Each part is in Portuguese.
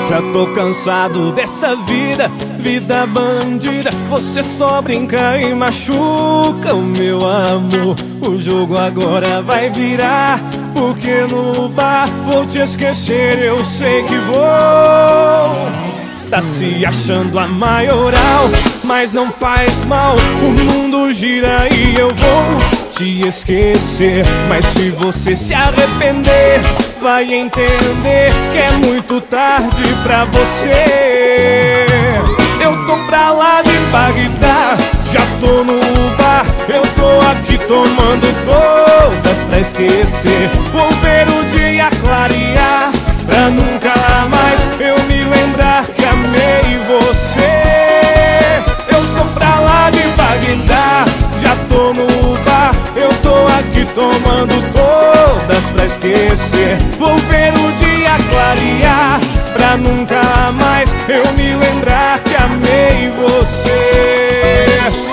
Já tô cansado dessa vida, vida bandida. Você só brinca e machuca o meu amor. O jogo agora vai virar, porque no bar vou te esquecer, eu sei que vou. Tá se achando a maioral, mas não faz mal. O mundo gira e eu vou te esquecer. Mas se você se arrepender, vai entender que é muito tarde pra você. Eu tô pra lá de Bagdá, já tô no bar. Eu tô aqui tomando todas pra esquecer. Vou ver o dia clarear, pra nunca mais eu me lembrar que amei você. Eu tô pra lá de Bagdá, já tô no bar. Eu tô aqui tomando todas pra esquecer. Vou ver o dia clarear, pra nunca mais eu me lembrar que amei você.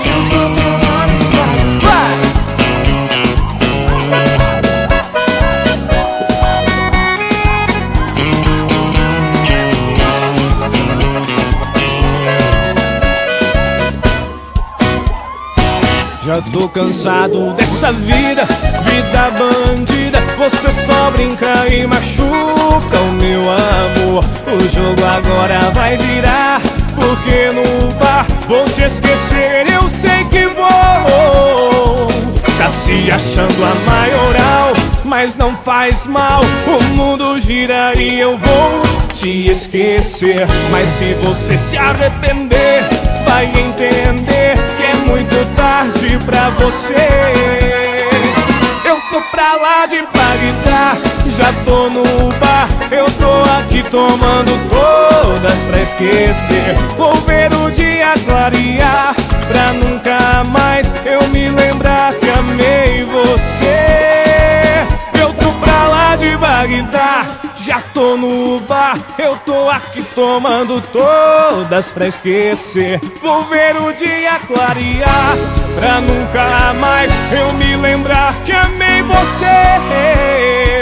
Já tô cansado dessa vida, vida bandida. Você só brinca e machuca o meu amor. O jogo agora vai virar, porque no bar vou te esquecer, eu sei que vou. Tá se achando a maioral, mas não faz mal. O mundo gira e eu vou te esquecer. Mas se você se arrepender, vai entender que é muito tarde pra você. Eu tô pra lá de Bagdá, já tô no bar. Eu tô aqui tomando todas pra esquecer. Vou ver o dia clarear, pra nunca mais eu me lembrar que amei você. Eu tô pra lá de Bagdá, já tô no bar. Eu tô aqui tomando todas pra esquecer. Vou ver o dia clarear, pra nunca mais eu me lembrar que amei você.